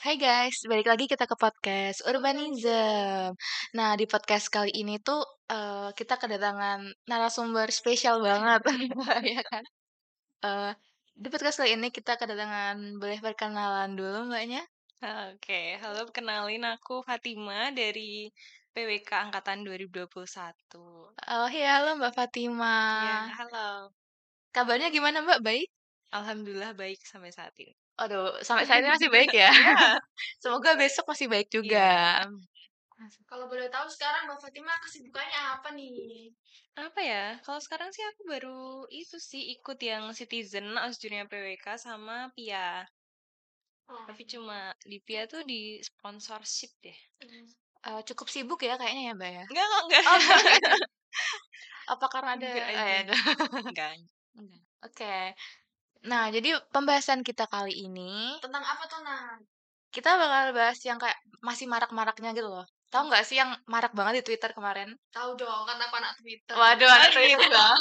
Hai guys, balik lagi kita ke podcast Urbanism. Nah, di podcast kali ini tuh kita kedatangan narasumber spesial banget, ya kan? Eh, di podcast kali ini kita kedatangan, boleh perkenalan dulu mbaknya? Oke, halo kenalin aku Fatima dari PWK Angkatan 2021. Oh iya, halo Mbak Fatima. Iya, halo. Kabarnya gimana Mbak? Baik? Alhamdulillah baik sampai saat ini. Aduh, sampai saat ini masih baik ya? Iya, Semoga besok masih baik juga. iya. Kalau boleh tahu sekarang Mbak Fatima kesibukannya apa nih? Apa ya? Kalau sekarang sih aku baru itu sih ikut yang Citizen Ausjurnya PWK sama PIA. Oh. Tapi cuma di PIA tuh di sponsorship deh. Cukup sibuk ya kayaknya ya Mbak ya? Enggak kok, enggak. Oh, enggak. Apa karena ada Enggak eh, aja. ada. Enggak. Enggak. Oke. Nah, jadi pembahasan kita kali ini tentang apa tuh, Nah? Kita bakal bahas yang kayak masih marak-maraknya gitu loh. Tahu nggak sih yang marak banget di Twitter kemarin? Tahu dong, kan aku anak Twitter. Waduh, Oh anak Twitter gitu. banget.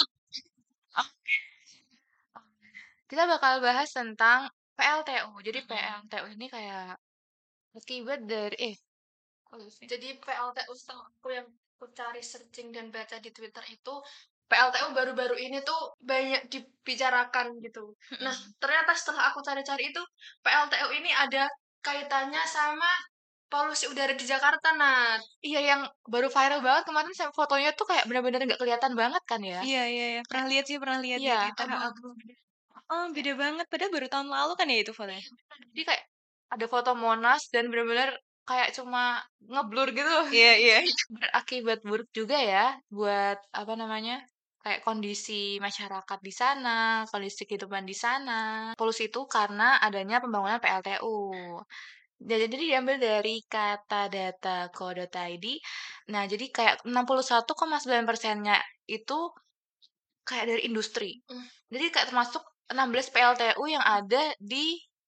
Kita bakal bahas tentang PLTU. Jadi Mm-mm. PLTU ini kayak akibat dari kok gitu sih? Jadi PLTU setelah aku yang aku cari searching dan baca di Twitter itu PLTU baru-baru ini tuh banyak dibicarakan gitu. Nah, Mm-mm. ternyata setelah aku cari-cari itu PLTU ini ada kaitannya sama polusi udara di Jakarta. Nah, iya yang baru viral banget kemarin fotonya tuh kayak benar-benar nggak kelihatan banget kan ya? Iya, iya, iya. Pernah lihat sih, pernah lihat di Iya, Twitter. Ha. abu-abu. Oh, beda banget. Padahal baru tahun lalu kan ya itu fotonya. Iya, bener. Jadi kayak ada foto Monas dan benar-benar kayak cuma ngeblur gitu. Iya, iya. Berakibat buruk juga ya buat apa namanya? Kayak kondisi masyarakat di sana, kondisi kehidupan di sana. Polusi itu karena adanya pembangunan PLTU. Jadi diambil dari kata data.co.id. Nah, jadi kayak 61,9%-nya itu kayak dari industri. Jadi kayak termasuk 16 PLTU yang ada di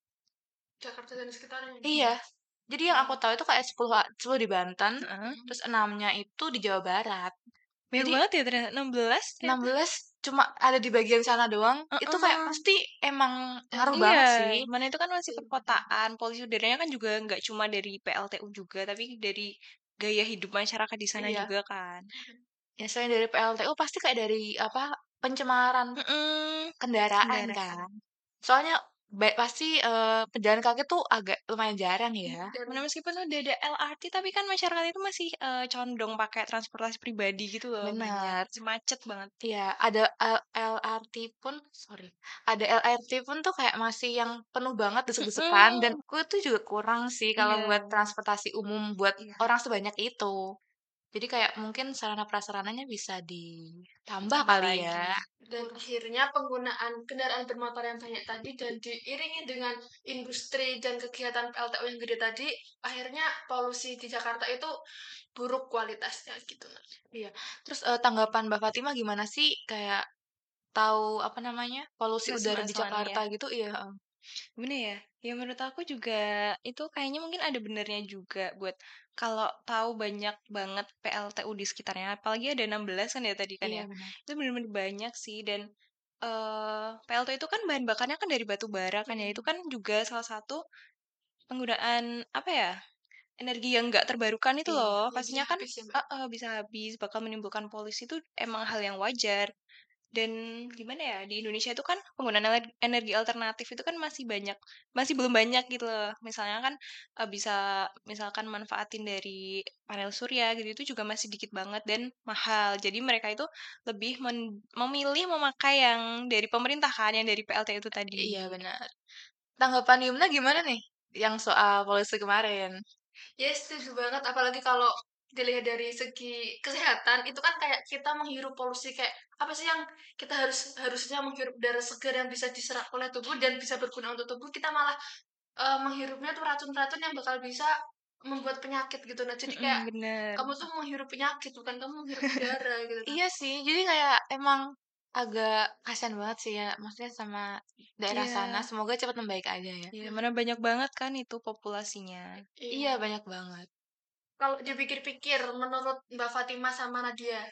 Jakarta dan sekitarnya. Iya. Jadi yang aku tahu itu kayak 10 di Banten, Heeh. terus 6-nya itu di Jawa Barat. Banyak Jadi banget ya ternyata. 16 ternyata. 16 cuma ada di bagian sana doang. Itu kayak Heeh. pasti emang ngaruh Iya, banget sih. mana itu kan masih perkotaan. Polusi udaranya kan juga nggak cuma dari PLTU juga, tapi dari gaya hidup masyarakat di sana Iya. juga kan. Ya selain dari PLTU pasti kayak dari apa pencemaran Mm-mm. kendaraan Kendaraan. kan. Soalnya pasti pejalan kaki tuh agak lumayan jarang ya. Mana meskipun udah ada LRT, tapi kan masyarakat itu masih condong pakai transportasi pribadi gitu loh, banyak. Benar. Masih macet banget. Iya, ada LRT pun, sorry, ada LRT pun tuh kayak masih yang penuh banget desek-desekan dan Mm-mm. gue tuh juga kurang sih kalau Iya. buat transportasi umum buat orang sebanyak itu. Jadi kayak mungkin sarana prasarananya bisa ditambah Tambah kali ya. lagi. Dan akhirnya penggunaan kendaraan bermotor yang banyak tadi dan diiringi dengan industri dan kegiatan PLTU yang gede tadi, akhirnya polusi di Jakarta itu buruk kualitasnya gitu. Iya. Terus tanggapan Mbak Fatima gimana sih kayak tahu apa namanya polusi udara di Masalahnya Jakarta ya. gitu? Iya. Gimana ya? Ya menurut aku juga itu kayaknya mungkin ada benernya juga buat kalau tahu banyak banget PLTU di sekitarnya. Apalagi ada 16 kan ya tadi kan Iya ya. benar. Itu bener-bener banyak sih dan PLTU itu kan bahan bakarnya kan dari batu bara kan ya. Itu kan juga salah satu penggunaan apa ya? Energi yang nggak terbarukan itu Iya, loh. yang bisa Pastinya kan habis ya Mbak. bisa habis, bakal menimbulkan polusi itu emang hal yang wajar. Dan gimana ya, di Indonesia itu kan penggunaan energi alternatif itu kan masih banyak, masih belum banyak gitu loh. Misalnya kan bisa misalkan manfaatin dari panel surya gitu itu juga masih dikit banget dan mahal. Jadi mereka itu lebih memilih memakai yang dari pemerintah kan, yang dari PLT itu tadi. Iya benar. Tanggapan Yumna gimana nih yang soal polusi kemarin? Ya setuju banget apalagi kalau dilihat dari segi kesehatan itu kan kayak kita menghirup polusi kayak apa sih yang kita harusnya menghirup udara segar yang bisa diserap oleh tubuh dan bisa berguna untuk tubuh kita malah menghirupnya tuh racun-racun yang bakal bisa membuat penyakit gitu. Nah, jadi kayak Mm-mm, bener. kamu tuh menghirup penyakit bukan kamu menghirup udara gitu kan. Iya sih, jadi kayak emang agak kasihan banget sih ya, maksudnya sama daerah sana. Iya, Semoga cepat membaik aja ya. iya, mana banyak banget kan itu populasinya. Iya, banyak banget. Kalau dipikir-pikir, menurut Mbak Fatima sama Nadia,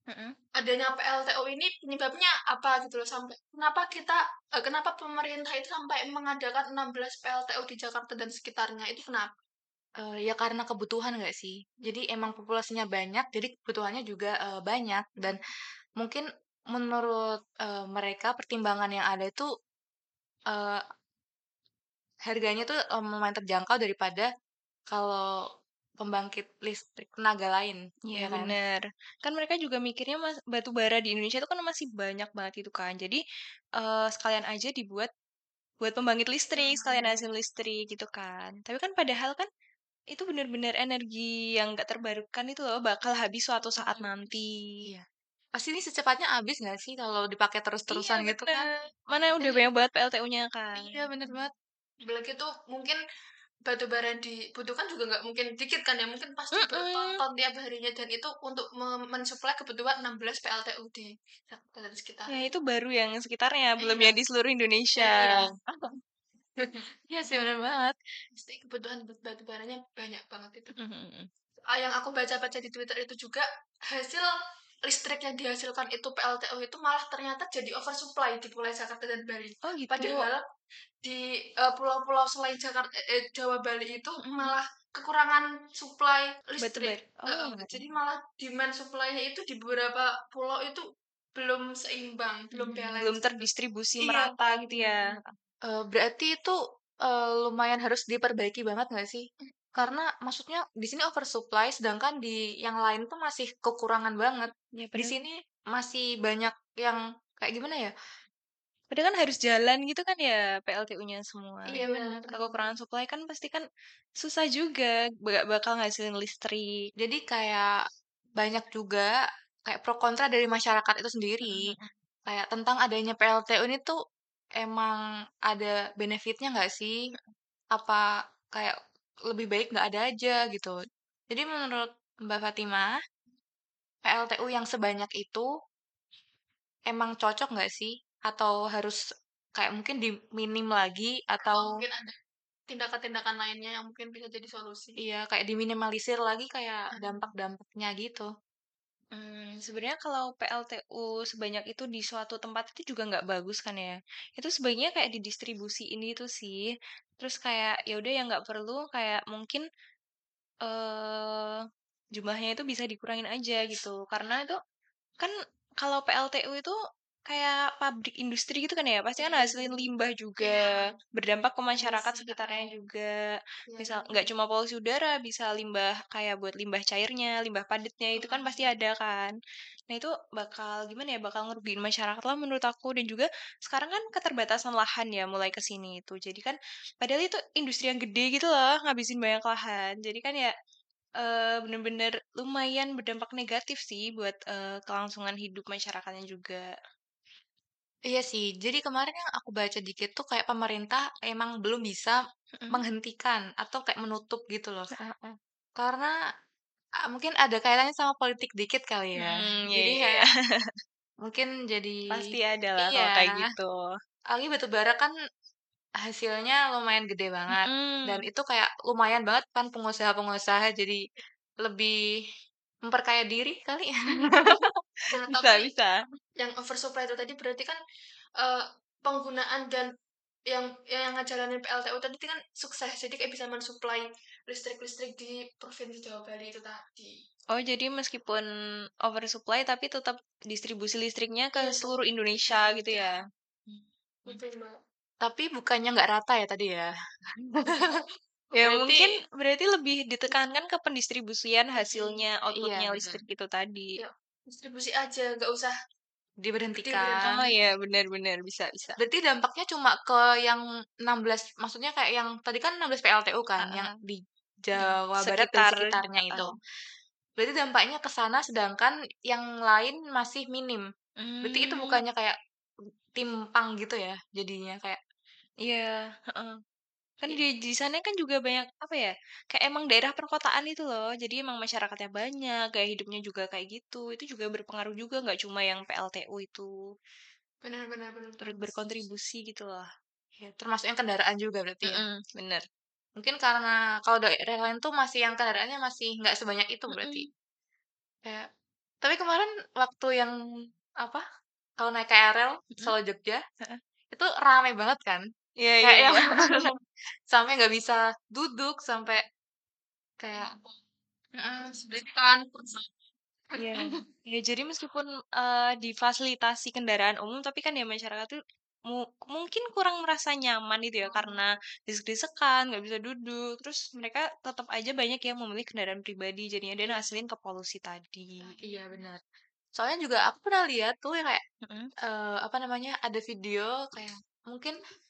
Mhm. adanya PLTU ini penyebabnya apa gitu loh, sampai kenapa pemerintah itu sampai mengadakan 16 PLTU di Jakarta dan sekitarnya, itu kenapa? Ya karena kebutuhan nggak sih? Jadi emang populasinya banyak, jadi kebutuhannya juga, banyak dan mungkin menurut, mereka pertimbangan yang ada itu, eee, harganya tuh, lumayan terjangkau daripada kalau pembangkit listrik tenaga lain, Iya ya kan? bener. Kan mereka juga mikirnya batu bara di Indonesia itu kan masih banyak banget itu kan. Jadi, sekalian aja dibuat buat pembangkit listrik, sekalian hasil listrik gitu kan. Tapi kan padahal kan itu bener-bener energi yang nggak terbarukan itu loh, bakal habis suatu saat nanti. Iya. Pasti ini secepatnya habis nggak sih kalau dipakai Iya terus-terusan gitu kan? bener. Mana udah Jadi banyak banget PLTU-nya kan. iya bener banget. Apalagi tuh mungkin batu bara yang dibutuhkan juga nggak mungkin dikit kan ya, mungkin pasti Mhm. bertonton tiap harinya dan itu untuk mensuplai kebutuhan 16 PLTU di Jakarta dan Ya sekitarnya. itu baru yang sekitarnya, belum Iya, yang di seluruh Indonesia. iya. Iya sih bener banget. Pasti kebutuhan batu baranya banyak banget itu. Mhm mhm. Yang aku baca-baca di Twitter itu juga, hasil listrik yang dihasilkan itu PLTU itu malah ternyata jadi oversupply di Pulau Jakarta dan Bali. Oh gitu. Padahal di pulau-pulau selain Jakarta, Jawa, Bali itu Mhm mhm. malah kekurangan suplai Batu listrik. bara. Oh. Jadi malah demand supply-nya itu di beberapa pulau itu belum seimbang, belum Mhm, belum balance gitu. terdistribusi Iya. merata gitu ya? Berarti itu, lumayan harus diperbaiki banget nggak sih? Karena maksudnya di sini oversupply, sedangkan di yang lain tuh masih kekurangan banget. Ya Di padahal sini masih banyak yang kayak gimana ya? padahal kan harus jalan gitu kan ya PLTU-nya semua. Iya bener. Kalau kekurangan supply kan pasti kan susah juga, bakal ngasilin listrik. Jadi kayak banyak juga kayak pro kontra dari masyarakat itu sendiri. Mhm mhm. Kayak tentang adanya PLTU ini tuh emang ada benefitnya nggak sih? Apa kayak lebih baik nggak ada aja gitu. Jadi menurut Mbak Fatimah, PLTU yang sebanyak itu emang cocok nggak sih? Atau harus kayak mungkin diminim lagi atau mungkin ada tindakan-tindakan lainnya yang mungkin bisa jadi solusi? Iya, kayak diminimalisir lagi kayak dampak-dampaknya gitu. Sebenarnya kalau PLTU sebanyak itu di suatu tempat itu juga nggak bagus kan ya. Itu sebaiknya kayak didistribusiin itu sih. Terus kayak ya udah yang nggak perlu kayak mungkin eh jumlahnya itu bisa dikurangin aja gitu. Karena itu kan kalau PLTU itu kayak pabrik industri gitu kan ya, pasti kan hasilin limbah juga, berdampak ke masyarakat sekitarnya juga. Misal nggak cuma polusi udara, bisa limbah kayak buat limbah cairnya, limbah padatnya itu kan pasti ada kan. Nah itu bakal gimana ya, bakal ngerugiin masyarakat lah menurut aku dan juga sekarang kan keterbatasan lahan ya mulai ke sini itu. Jadi kan padahal itu industri yang gede gitu loh, ngabisin banyak lahan. Jadi kan ya bener-bener lumayan berdampak negatif sih buat, kelangsungan hidup masyarakatnya juga. Iya sih, jadi kemarin yang aku baca dikit tuh kayak pemerintah emang belum bisa Mhm. menghentikan atau kayak menutup gitu loh. Heeh heeh. Karena mungkin ada kaitannya sama politik dikit kali ya. Mhm, iya Jadi iya iya. kayak mungkin jadi Pasti ada lah iya, kalau kayak gitu. apalagi batu bara kan hasilnya lumayan gede banget. Dan Mhm. itu kayak lumayan banget kan pengusaha-pengusaha jadi lebih memperkaya diri kali. Nah, Bisa tapi bisa. yang oversupply itu tadi berarti kan, penggunaan dan yang ngejalanin PLTU tadi kan sukses, jadi kayak bisa mensuplai listrik-listrik di Provinsi Jawa Bali itu tadi. Oh, jadi meskipun oversupply tapi tetap distribusi listriknya ke Iya, seluruh Indonesia gitu iya, ya? Mmm. betul, Mbak. Tapi bukannya nggak rata ya tadi ya? Ya Berarti mungkin berarti lebih ditekankan ke pendistribusian hasilnya, iya output-nya benar. listrik itu tadi. Ya, distribusi aja, nggak usah Oh diberhentikan. iya, benar benar, bisa bisa. Berarti dampaknya cuma ke yang 16, maksudnya kayak yang tadi kan 16 PLTU kan, yang Heeh. di Di Jawa Barat dan sekitar sekitarnya itu. heeh. Berarti dampaknya ke sana sedangkan yang lain masih minim. Berarti itu Mmm, bukannya kayak timpang gitu ya jadinya kayak iya, heeh. Kan i di sana kan juga banyak, apa ya, kayak emang daerah perkotaan itu loh, jadi emang masyarakatnya banyak, gaya hidupnya juga kayak gitu, itu juga berpengaruh juga, nggak cuma yang PLTU itu, benar benar benar turut banget. berkontribusi gitu loh. Ya, termasuk yang kendaraan juga berarti ya? Mhm, bener. Mungkin karena kalau daerah lain tuh masih yang kendaraannya masih nggak sebanyak itu berarti? Mhm. Kayak tapi kemarin waktu yang apa, kalau naik KRL Mhm, Solo Jogja, heeh. itu rame banget kan, Iya iya kayak yang iya. sampai nggak bisa duduk, sampai kayak sedekan. Iya. Ya jadi meskipun, difasilitasi kendaraan umum, tapi kan ya masyarakat tuh mungkin kurang merasa nyaman gitu ya, karena desek-desekan, nggak bisa duduk, terus mereka tetap aja banyak yang memilih kendaraan pribadi jadinya dan hasilin ke polusi tadi. Iya benar. Soalnya juga aku pernah lihat tuh yang kayak, Mhm, apa namanya, ada video kayak mungkin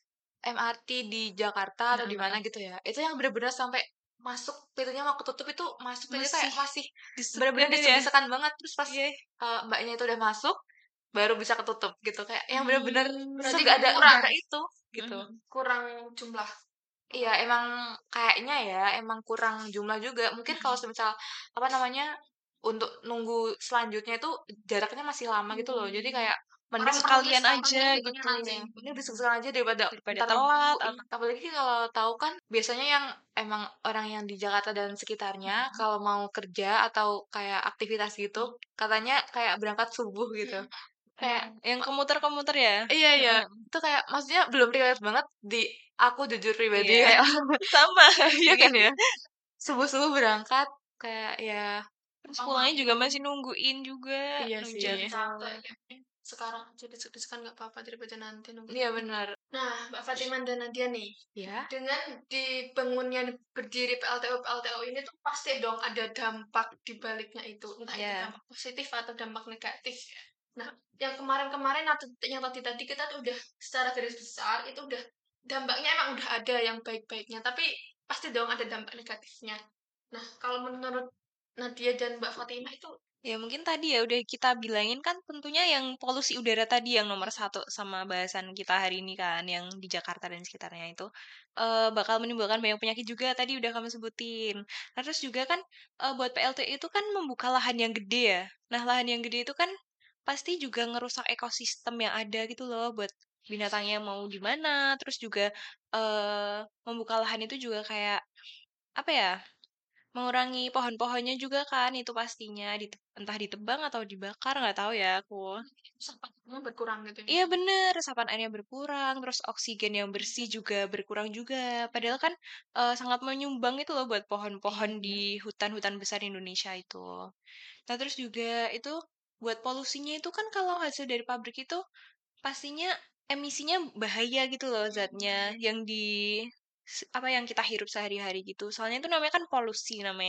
MRT di Jakarta atau heeh di mana heeh. gitu ya, itu yang bener-bener sampai masuk pintunya mau ketutup itu masuk aja kayak Masih masih bener-bener desekan itu ya? desek-desekan banget, terus pas, Iya. Mbaknya itu udah masuk, baru bisa ketutup gitu, kayak yang bener-bener Berarti nggak ada kurang. udara itu, gitu. Mhm Kurang jumlah. Iya, emang kayaknya ya, emang kurang jumlah juga. Mungkin kalau mhm. semisal, apa namanya, untuk nunggu selanjutnya itu jaraknya masih lama gitu loh. Jadi Mmm, kayak mending orang tuh sekalian sekarang aja deh gitunya gitu nanti. ya, Mending disegel aja daripada daripada entar telat nunggu. atau Apalagi kalau tahu kan biasanya yang emang orang yang di Jakarta dan sekitarnya mhm, kalau mau kerja atau kayak aktivitas gitu, mmm, katanya kayak berangkat subuh gitu. mhm. Kayak Yang komuter-komuter ya? iya iya, Heeh, itu kayak maksudnya belum relate banget di aku jujur pribadi iya, kayak sama iya sih. kan ya? Subuh-subuh berangkat, kayak ya Terus pulangnya juga masih nungguin juga, iya nunggu sih. jadwal. Sekarang aja desek-desekan nggak apa-apa daripada nanti nunggu. Iya benar. Nah, Mbak Fatima dan Nadia nih, Ya, dengan dibangunnya berdiri PLTU ini tuh pasti dong ada dampak di baliknya itu, entah itu ya. dampak positif atau dampak negatif ya. Nah, yang kemarin-kemarin atau yang tadi-tadi kita tuh udah secara garis besar itu udah dampaknya emang udah ada yang baik-baiknya, tapi pasti dong ada dampak negatifnya. Nah, kalau menurut Nadia dan Mbak Fatimah itu Ya mungkin tadi ya udah kita bilangin kan tentunya yang polusi udara tadi yang nomor satu sama bahasan kita hari ini kan, yang di Jakarta dan sekitarnya itu, bakal menimbulkan banyak penyakit juga tadi udah kamu sebutin. Nah terus juga kan, buat PLT itu kan membuka lahan yang gede ya. Nah lahan yang gede itu kan pasti juga ngerusak ekosistem yang ada gitu loh buat binatangnya mau di mana, terus juga, membuka lahan itu juga kayak, apa ya, mengurangi pohon-pohonnya juga kan itu pastinya, entah ditebang atau dibakar, nggak tahu ya aku. sampahnya berkurang gitu ya. Iya bener, resapan airnya berkurang, terus oksigen yang bersih juga berkurang juga. Padahal kan, sangat menyumbang itu loh buat pohon-pohon Iya. di hutan-hutan besar Indonesia itu. Nah terus juga itu, buat polusinya itu kan kalau hasil dari pabrik itu, pastinya emisinya bahaya gitu loh zatnya, yang apa, yang kita hirup sehari-hari gitu. Soalnya itu namanya kan polusi namanya,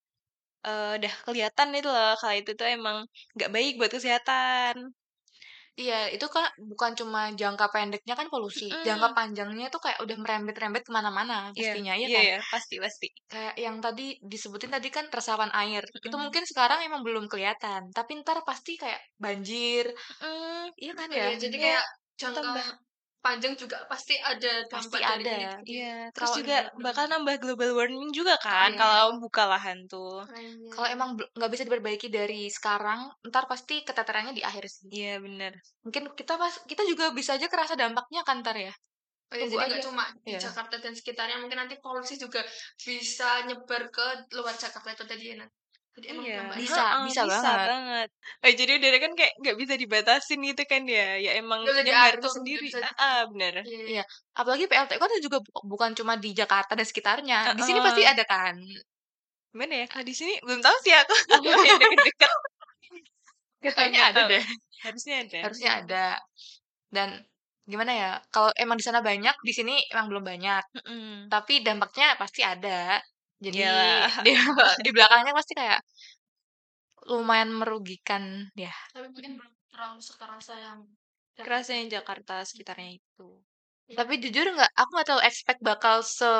udah kelihatan itu loh kalau itu tuh emang nggak baik buat kesehatan. Iya, itu kan bukan cuma jangka pendeknya kan polusi, jangka Mhm, panjangnya itu kayak udah merembet-rembet kemana mana iya pastinya, iya iya kan? iya, pasti pasti. Kayak yang tadi disebutin tadi kan resapan air, itu Mhm mungkin sekarang emang belum kelihatan, tapi ntar pasti kayak banjir, mhm, iya kan oh ya? iya Jadi iya, kayak jangka bertambah. panjang juga pasti ada Pasti dampak dari ini ada, gitu ya. iya. Terus Kalau juga bakal bener-bener nambah global warming juga oh kan iya. kalau buka lahan tuh. Kalau emang nggak bisa diperbaiki dari sekarang, ntar pasti keteterannya di akhir sih. Iya bener. Mungkin kita juga bisa aja kerasa dampaknya kan ntar ya. Oh iya, Tunggu jadi aja. nggak cuma di Iya. Jakarta dan sekitarnya, mungkin nanti polusi juga bisa nyebar ke luar Jakarta itu tadi ya, Nat. Jadi emang Iya, dampaknya heeh, bisa bisa banget. banget. Jadi udara kan kayak nggak bisa dibatasin gitu kan ya, ya emang Nggak bisa nyebarnya diatur, nggak sendiri, bisa heeh, bener. iya, iya. Apalagi PLTU kan juga bukan cuma di Jakarta dan sekitarnya. Di sini pasti Heeh. ada kan? Gimana ya, kalau di sini belum tahu sih aku, yang deket-deket, Kayaknya nggak ada tahu. deh. Harusnya ada. Harusnya ada. Dan gimana ya? Kalau emang di sana banyak, di sini emang belum banyak. Mhm. Tapi dampaknya pasti ada. Jadi Iyalah, di di belakangnya pasti kayak lumayan merugikan ya. Tapi mungkin belum terlalu sekerasa yang Jakarta kerasanya gitu. Jakarta sekitarnya itu. Tapi jujur nggak, aku nggak terlalu expect bakal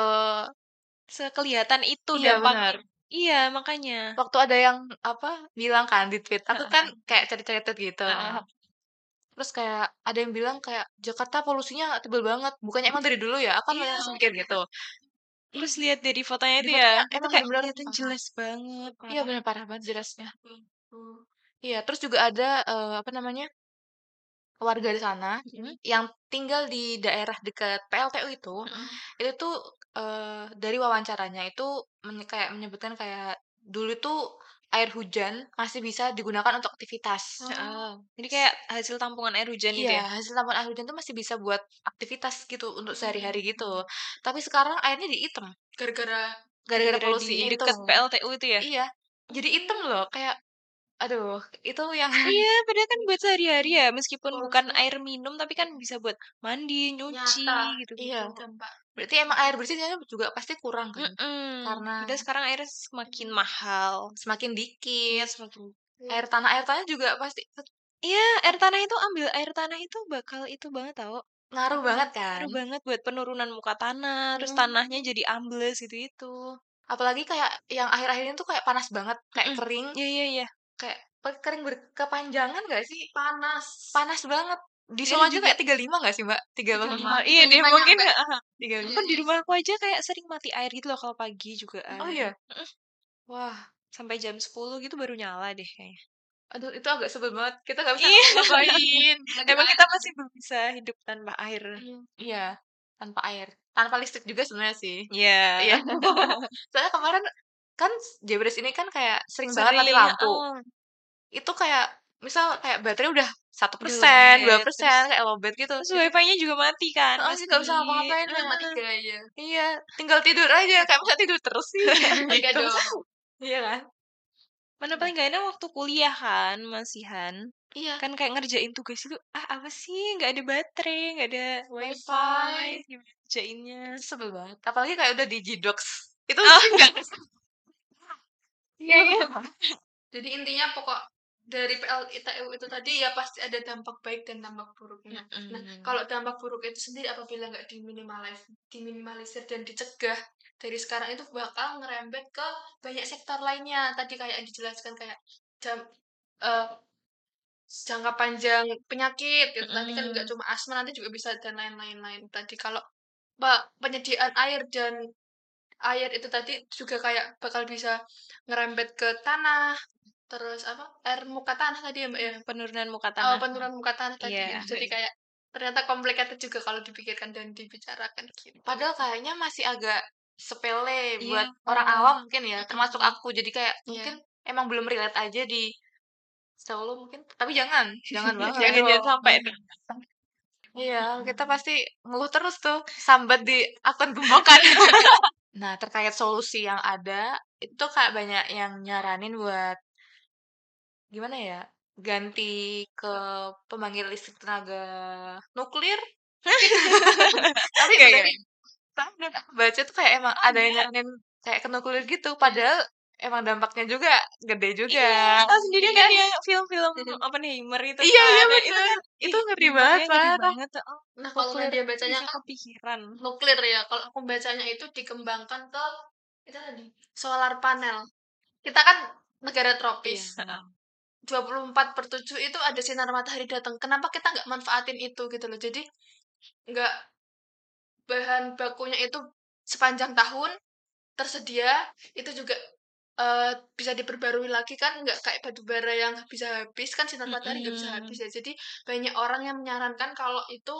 Sekelihatan itu iya dampaknya. benar. Iya, makanya. Waktu ada yang apa bilang kan di tweet, aku kan Heeh kayak cari-cari tweet gitu. heeh. Terus kayak ada yang bilang kayak Jakarta polusinya tebel banget. Bukannya emang dari dulu ya? Aku kan Iya, langsung mikir gitu. terus lihat dari fotonya Di itu ya, fotonya itu emang kayak bener-bener kelihatan jelas banget, iya parah. bener parah banget jelasnya. Iya, terus juga ada apa namanya? Warga di sana Mhm yang tinggal di daerah dekat PLTU mhm. itu tuh dari wawancaranya itu kayak menyebutkan kayak dulu tuh air hujan masih bisa digunakan untuk aktivitas. Heeh. Jadi kayak hasil tampungan air hujan Iya, itu ya? hasil tampungan air hujan tuh masih bisa buat aktivitas gitu untuk Mmm, sehari-hari gitu. Tapi sekarang airnya diitem gara-gara gara-gara gara-gara polusi di itu. dekat PLTU itu ya? Iya, jadi item Mmm. loh kayak aduh itu yang Iya, padahal kan buat sehari-hari ya, meskipun bukan polusinya air minum, tapi kan bisa buat mandi, nyuci, nyata. Iya, gitu-gitu. berarti emang air bersihnya juga pasti kurang kan? Mhm, Karena padahal sekarang airnya semakin mahal. semakin Iya, dikit, semakin air tanah juga pasti iya, air tanah itu bakal itu banget tau, ngaruh banget kan? ngaruh banget buat penurunan muka tanah, terus Mhm. tanahnya jadi ambles gitu-gitu. Apalagi kayak yang akhir-akhir ini tuh kayak panas banget, kayak Mhm, kering, iya iya iya. kayak kering berkepanjangan nggak sih? Panas banget. Di Dan Solo aja juga kayak 35 nggak sih, Mbak? 35. 35, iya deh 35 mungkin nyampe. heeh, Tiga bahkan di rumahku aja kayak sering mati air gitu loh kalau pagi juga Oh ada. iya? Mhm, Wah, sampai jam 10 gitu baru nyala deh kayaknya. aduh itu agak sebel banget. Kita nggak bisa Iya, ngapa-ngapain. Lagi emang air kita kan. masih belum bisa hidup tanpa air. Iya, tanpa air. Tanpa listrik juga sebenarnya sih. Iya. Iya, Soalnya kemarin kan Jebres ini kan kayak sering banget mati sering lampu. heeh, Itu kayak misal kayak baterai udah satu udah persen dua lowbat, persen kayak lowbat gitu. terus Jadi WiFi-nya juga mati kan heeh, jadi pasti. nggak bisa ngapa-ngapain kan. Heeh. Iya, tinggal tidur aja, kayak masa tidur terus sih? Enggak Gitu. dong. Iya kan? Mana Nah, paling gak enak waktu kuliah kan, masihan. iya, Kan kayak ngerjain tugas itu, ah apa sih nggak ada baterai, nggak ada WiFi, WiFi, gimana ngerjainnya? itu sebel banget. Apalagi kayak udah di G-Docs, itu Oh, sih nggak iya iya. jadi intinya pokok dari PLITU itu tadi ya pasti ada dampak baik dan dampak buruknya. Nah, Mhm. kalau dampak buruk itu sendiri apabila nggak diminimalisir dan dicegah dari sekarang itu bakal ngerembet ke banyak sektor lainnya. Tadi kayak yang dijelaskan kayak jam, eh, jangka panjang penyakit gitu. Tadi kan nggak Mhm. cuma asma, nanti juga bisa dan lain-lain. Tadi kalau penyediaan air dan air itu tadi juga kayak bakal bisa ngerembet ke tanah, terus apa, air muka tanah tadi ya, Mbak, ya? Penurunan muka tanah. Penurunan muka tanah tadi Iya. itu. Jadi kayak ternyata complicated juga kalau dipikirkan dan dibicarakan gitu. Padahal kayaknya masih agak sepele Iya, buat orang awam mungkin ya, termasuk mhm. aku. Jadi kayak Iya. mungkin emang belum relate aja di Solo mungkin, tapi jangan, jangan banget. Jangan sampai deh. Iya, kita pasti ngeluh terus tuh, sambat di akun gembokan. Nah, terkait solusi yang ada, itu tuh kayak banyak yang nyaranin buat gimana ya, ganti ke pembangkit listrik tenaga nuklir mungkin. Tapi Enggak dari enggak. tadi aku baca tuh kayak emang Oh ada yang enggak? nyaranin kayak ke nuklir gitu, padahal emang dampaknya juga gede juga. Iya, tahu sendiri Iya kan kan? yang film-film Oppenheimer itu Iya iya kan, nah itu bener, kan, itu ih ngeri banget, dampaknya ngeri parah. banget, heeh, Nah, kalau nuklir Nadia tuh bacanya bisa kan kepikiran. nuklir ya, kalau aku bacanya itu dikembangkan ke itu tadi, solar panel. Kita kan negara tropis. Iya, heeh. 24/7 itu ada sinar matahari datang. Kenapa kita nggak manfaatin itu gitu loh. Jadi nggak bahan bakunya itu sepanjang tahun tersedia, itu juga bisa diperbarui lagi kan, nggak kayak batu bara yang bisa habis kan sinar matahari nggak bisa habis Mhm. ya. Jadi banyak orang yang menyarankan kalau itu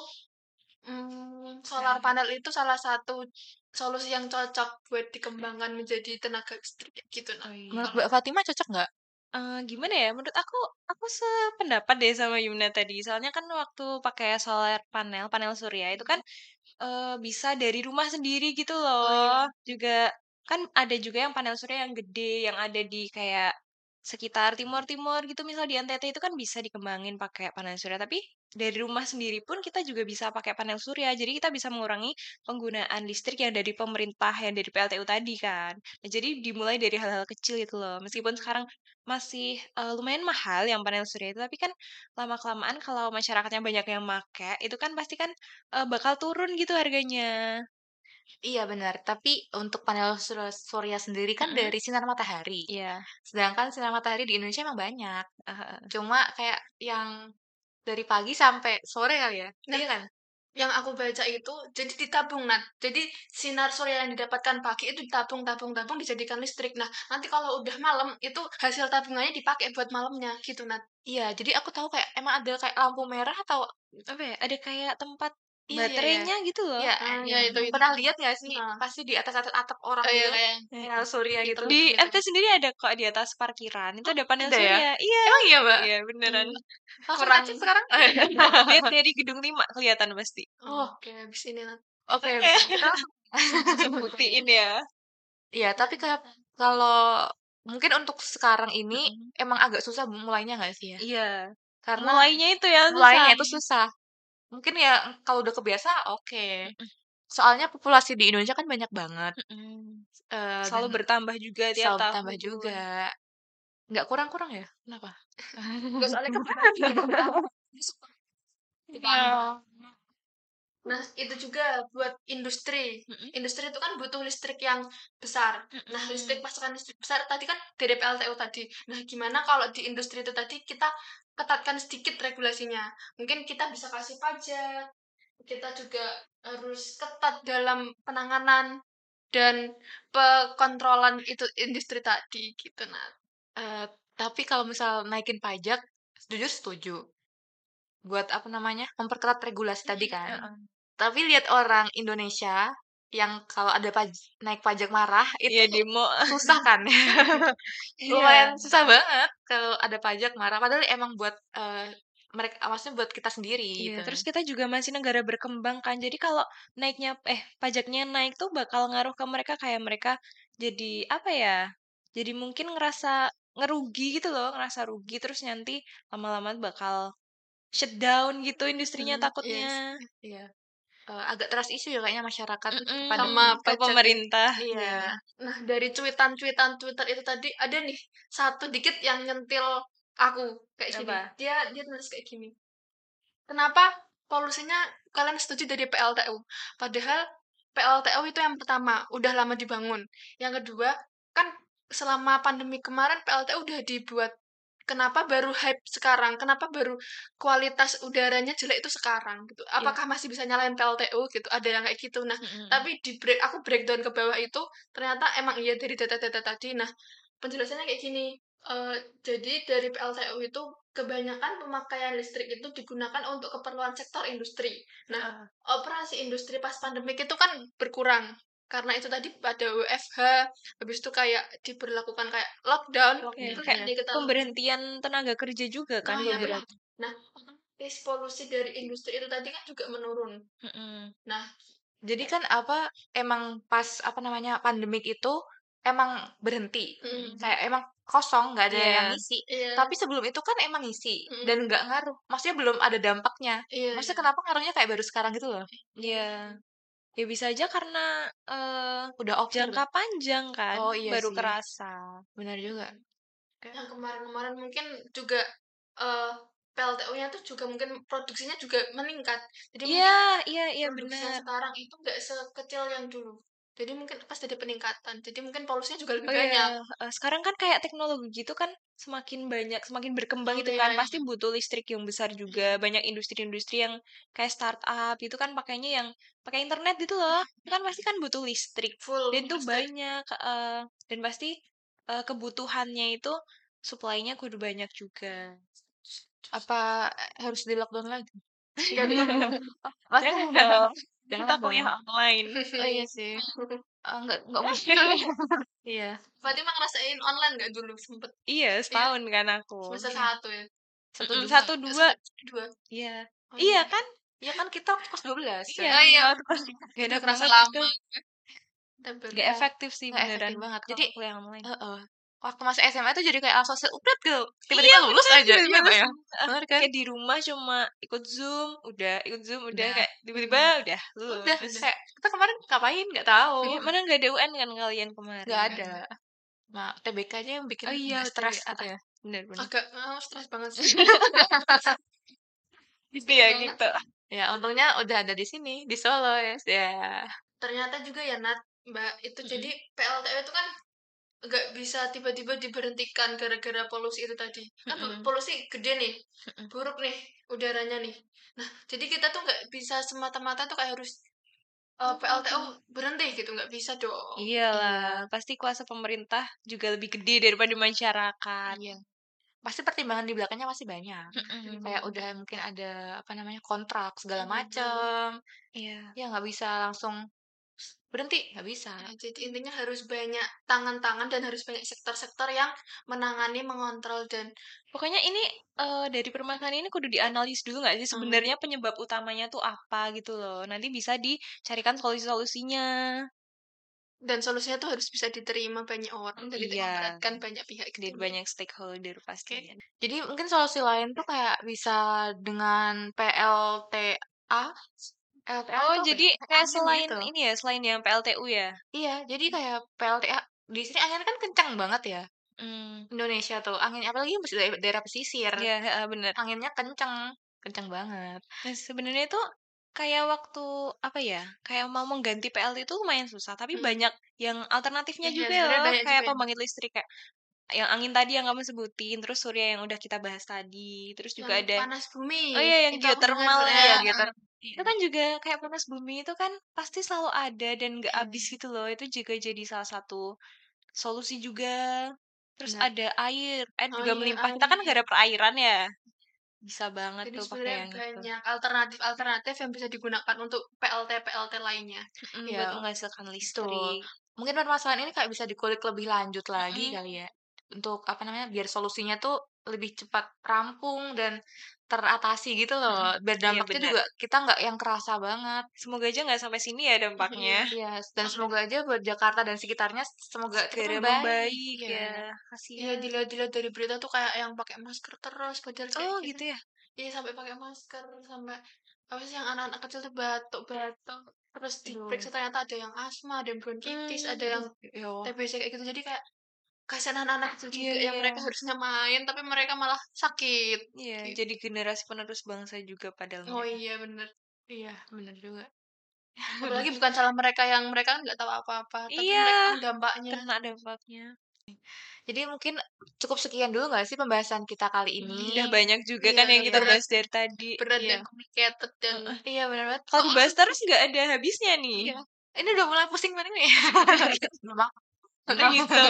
solar panel itu salah satu solusi yang cocok buat dikembangkan menjadi tenaga listrik kayak gitu nah. Oh iya. Menurut Mbak Fatima cocok nggak? Gimana ya, menurut aku sependapat deh sama Yumna tadi, soalnya kan waktu pakai solar panel, panel surya itu kan bisa dari rumah sendiri gitu Oh iya. loh. Juga kan ada juga yang panel surya yang gede, yang ada di kayak sekitar timur-timur gitu, misal di NTT itu kan bisa dikembangin pakai panel surya. Tapi dari rumah sendiri pun kita juga bisa pakai panel surya. Jadi kita bisa mengurangi penggunaan listrik yang dari pemerintah, yang dari PLTU tadi kan. Nah, jadi dimulai dari hal-hal kecil itu loh. Meskipun sekarang masih lumayan mahal yang panel surya itu, tapi kan lama-kelamaan kalau masyarakatnya banyak yang make, itu kan pasti kan bakal turun gitu harganya. Iya benar, tapi untuk panel surya sendiri kan Mhm, dari sinar matahari. iya, Sedangkan sinar matahari di Indonesia emang banyak. heeh. Cuma kayak yang dari pagi sampai sore kali ya? Nah, iya kan? Yang aku baca itu jadi ditabung, Nat. Jadi sinar surya yang didapatkan pagi itu ditabung, tabung, tabung dijadikan listrik. Nah, nanti kalau udah malam itu hasil tabungannya dipakai buat malamnya gitu, Nat. Iya, jadi aku tahu kayak emang ada kayak lampu merah atau Apa ya, ada kayak tempat Iya iya iya. baterainya gitu loh. Iya, Ya itu pernah lihat nggak sih? Heeh. Pasti di atas-atas atap orang Oh iya gitu, kayak panel surya gitu. hitam Di gitu. MT sendiri ada kok di atas parkiran, itu ada panel Ada ya? surya. Iya. Emang iya, Mbak? Iya, beneran. Langsung Kurang ngecek sekarang? Lihat dari gedung 5 kelihatan pasti. Oh, oke habis ini nanti. oke, bisa kita langsung Buktiin ya. iya, tapi kalau mungkin untuk sekarang ini Mhm. emang agak susah mulainya nggak sih ya? Iya. Karena Mulainya itu yang susah. mulainya itu susah. Mungkin ya kalau udah kebiasa oke. Mhm Soalnya populasi di Indonesia kan banyak banget, mhm. dan Selalu bertambah juga tiap selalu bertambah tahun. juga. Nggak kurang-kurang ya? Kenapa? Gak soalnya kebetulan Iya. nah, itu juga buat industri. Mhm Industri itu kan butuh listrik yang besar. Nah, mhm. pasokan listrik besar tadi kan dari PLTU tadi. Nah, gimana kalau di industri itu tadi kita ketatkan sedikit regulasinya? Mungkin kita bisa kasih pajak, kita juga harus ketat dalam penanganan dan pengontrolan itu industri tadi gitu. Nah, Eee, tapi kalau misal naikin pajak, jujur setuju. Buat apa namanya, memperketat regulasi tadi kan. Heeh. Tapi lihat orang Indonesia yang kalau ada naik pajak marah, itu Iya demo. susah kan. Iya. Lumayan susah banget kalau ada pajak marah, padahal emang buat, mereka maksudnya buat kita sendiri Iya, gitu. terus kita juga masih negara berkembang kan. Jadi kalau pajaknya naik tuh bakal ngaruh ke mereka kayak mereka jadi apa ya? Jadi mungkin ngerasa ngerugi gitu loh, ngerasa rugi terus nanti lama-lama bakal shutdown gitu industrinya yes. takutnya. Iya, agak trust issue ya kayaknya masyarakat tuh kepada Sama Ke pajak itu. pemerintah. iya, Iya. Nah, dari cuitan-cuitan Twitter itu tadi ada nih satu dikit yang nyentil aku kayak gini. Apa? Dia nulis kayak gini. Kenapa polusinya kalian setuju dari PLTU? Padahal PLTU itu yang pertama, udah lama dibangun. Yang kedua, kan selama pandemi kemarin PLTU udah dibuat. Kenapa baru hype sekarang? Kenapa baru kualitas udaranya jelek itu sekarang gitu? Iya. Apakah masih bisa nyalain PLTU gitu? Ada yang kayak gitu. Nah, Mm-mm. tapi aku breakdown ke bawah itu ternyata emang iya dari data-data tadi. Nah, penjelasannya kayak gini. eh, jadi dari PLTU itu kebanyakan pemakaian listrik itu digunakan untuk keperluan sektor industri. Nah, Heeh. operasi industri pas pandemik itu kan berkurang. Karena itu tadi pada WFH, habis itu kayak diberlakukan kayak lockdown, Iya, terus kayak jadi kita pemberhentian tenaga kerja juga kan oh iya benar. beberapa. Nah, polusi dari industri itu tadi kan juga menurun. Mm-mm. Nah, jadi kan apa, emang pas apa namanya, pandemik itu emang berhenti. Kayak emang kosong, nggak ada yang Iya. ngisi. iya, Tapi sebelum itu kan emang ngisi dan nggak ngaruh. Maksudnya belum ada dampaknya. iya, Maksudnya iya. kenapa ngaruhnya kayak baru sekarang gitu loh? Iya. Ya bisa aja karena Udah over. jangka panjang kan Oh iya baru sih, kerasa. benar juga. Yang kemarin-kemarin mungkin juga eh PLTU-nya tuh juga mungkin produksinya juga meningkat. Jadi Iya, mungkin iya, iya produksinya benar. sekarang itu nggak sekecil yang dulu. Jadi mungkin pas ada peningkatan. Jadi mungkin polusinya juga lebih Oh banyak. iya, sekarang kan kayak teknologi gitu kan semakin banyak, semakin berkembang Oh itu iya, kan iya. pasti butuh listrik yang besar juga. Banyak industri-industri yang kayak startup itu kan pakainya yang pakai internet gitu loh. Itu kan pasti kan butuh listrik dan Full tuh listrik. banyak dan pasti kebutuhannya itu supply-nya kudu banyak juga. Apa harus di lockdown lagi? Enggak dulu. Oh, masa Jangan dong. Kita jangan kuliah dong. online. Oh iya sih. Nggak mungkin. Iya. Fatima ngerasain online nggak dulu sempet? Iya, Iya, setahun kan aku. semester Iya. satu ya. Satu dua. Satu dua. Semester dua. Iya. Oh Iya iya. kan? Ya kan kita kelas 12 Iya. kan. Oh iya, Waktu pas gak udah enak kerasa banget itu. lama. Kita baru Gak Iya. efektif sih Nggak efektif beneran banget. Jadi, kalau kuliah online. heeh. Waktu masih SMA itu jadi kayak langsung seudet gitu. Iya Tiba-tiba lulus bener, aja. Iya tiba-tiba nggak ya? heeh, Bener kan? kayak di rumah cuma ikut Zoom, udah Udah. kayak tiba-tiba udah Udah. lulus. Kayak kita kemarin ngapain? Nggak tahu. Iya, mana nggak ada UN kan kalian Nggak kemarin? ada. Nah, TBK aja yang bikin Oh iya, agak OTW, stres gitu ya. bener-bener. agak stres banget sih. Gitu ya gitu. Ya, untungnya udah ada di sini, di Solo ya. Ya. Ternyata juga ya Nat, Mbak, itu jadi Mm-mm, PLTU itu kan nggak bisa tiba-tiba diberhentikan gara-gara polusi itu tadi. Kan mm-mm, polusi gede nih, mm-mm. buruk nih udaranya nih. Nah, jadi kita tuh nggak bisa semata-mata tuh kayak harus PLTU berhenti gitu, nggak bisa dong. Iyalah, Iya. pasti kuasa pemerintah juga lebih gede daripada masyarakat. Iya. pasti pertimbangan di belakangnya pasti banyak. Kayak udah mungkin ada apa namanya kontrak segala macem. Iya. Ya nggak bisa langsung berhenti, nggak bisa. Ya, jadi intinya harus banyak tangan-tangan dan harus banyak sektor-sektor yang menangani, mengontrol dan Pokoknya ini dari permasalahan ini kudu dianalisis dulu nggak sih sebenarnya penyebab utamanya tuh apa gitu loh. Nanti bisa dicarikan solusi-solusinya. solusinya tuh harus bisa diterima banyak orang dan tidak Iya, memberatkan banyak pihak dari gitu. banyak stakeholder pastinya. Jadi mungkin solusi lain tuh kayak bisa dengan PLTA. LTA Oh, itu apa jadi ya? kayak Angin selain gitu. ini ya, selain yang PLTU ya. Iya, jadi kayak PLTA di sini angin kan kencang banget ya. Hmm, Indonesia tuh angin apalagi masih daerah pesisir. ya heeh, bener. Anginnya kencang, kencang banget. Nah, sebenarnya itu kayak waktu apa ya? Kayak mau mengganti PLT itu lumayan susah, tapi banyak yang alternatifnya Iya, juga sebenarnya loh, banyak kayak juga yang pembangkit listrik kayak yang angin tadi yang kamu sebutin, terus surya yang udah kita bahas tadi, terus juga ada panas bumi. oh iya yang Itu aku dengar geothermal Iya, ya. gitu. Itu kan juga kayak panas bumi itu kan pasti selalu ada dan nggak Iya. habis gitu loh. Itu juga jadi salah satu solusi juga. Terus Benar. ada air, air Oh juga iya, melimpah. Kita kan air. gak ada perairan ya. Bisa banget Jadi tuh pakai sebenarnya yang itu. banyak alternatif-alternatif yang bisa digunakan untuk PLT-PLT lainnya. Buat Ya, menghasilkan betul. listrik. Mungkin permasalahan ini kayak bisa dikulik lebih lanjut lagi Mm-mm. kali ya. Untuk apa namanya, biar solusinya tuh lebih cepat rampung dan teratasi gitu loh. Biar Iya dampaknya benar. juga kita nggak yang kerasa banget. Semoga aja nggak sampai sini ya dampaknya. Iya. Iya, dan semoga aja buat Jakarta dan sekitarnya semoga Segera cepet baik. membaik Iya. ya. Iya, Kasihan. dilihat dari berita tuh kayak yang pakai masker terus, padahal kayak Oh kita. gitu ya. Iya, sampai pakai masker, sampai apa sih yang anak-anak kecil tuh batuk-batuk, terus Aduh. diperiksa ternyata ada yang asma, ada yang bronkitis, ada Hmm, yang Yo. TBC kayak gitu. Jadi kayak kasihan anak-anak kecil iya juga yang iya. mereka harusnya main, tapi mereka malah sakit. Iya, Gitu. jadi generasi penerus bangsa juga padahal Oh mereka. iya, bener. Iya, bener juga. Apalagi bukan salah mereka yang mereka kan nggak tahu apa-apa, tapi Iya, mereka yang dampaknya. kena dampaknya. Jadi mungkin cukup sekian dulu nggak sih pembahasan kita kali Udah ini? banyak juga Iya, kan yang kita Iya. bahas dari tadi. berat Iya. dan complicated dan Heeh. Iya benar banget. Kalau dibahas terus nggak ada habisnya nih. Iya. Ini udah mulai pusing banget nih. Memang. Oh gitu.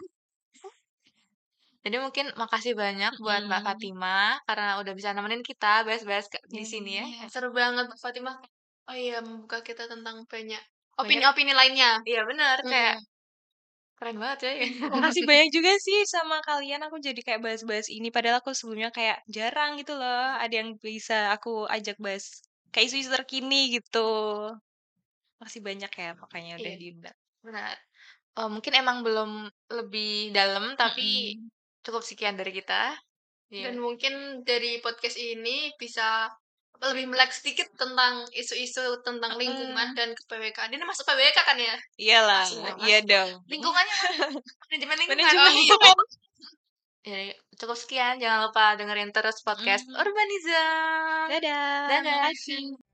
Jadi mungkin makasih banyak buat Mbak Mm. Fatima karena udah bisa nemenin kita bahas-bahas di Ya, sini ya. iya, seru banget Mbak Fatimah. Oh iya, membuka kita tentang banyak Banyak. opini-opini lainnya. Iya benar kayak Mm-mm. keren banget ya. makasih banyak juga sih sama kalian. Aku jadi kayak bahas-bahas ini. Padahal aku sebelumnya kayak jarang gitu loh. Ada yang bisa aku ajak bahas kayak isu-isu terkini gitu. Makasih banyak ya pokoknya udah Iya, diundang. Benar. Mungkin emang belum lebih dalam tapi Mm-mm. cukup sekian dari kita. dan Iya. mungkin dari podcast ini bisa lebih melek sedikit tentang isu-isu tentang lingkungan Heeh. dan ke-PWK. Ini masuk PWK kan ya? Iyalah, Masuk dong, iya masuk. dong. Lingkungannya mana? Manajemen lingkungan. Manajemen Oh iya. lingkungan. Ya, cukup sekian. Jangan lupa dengerin terus podcast Mm. Urbanism. Dadah, Dadah. makasih.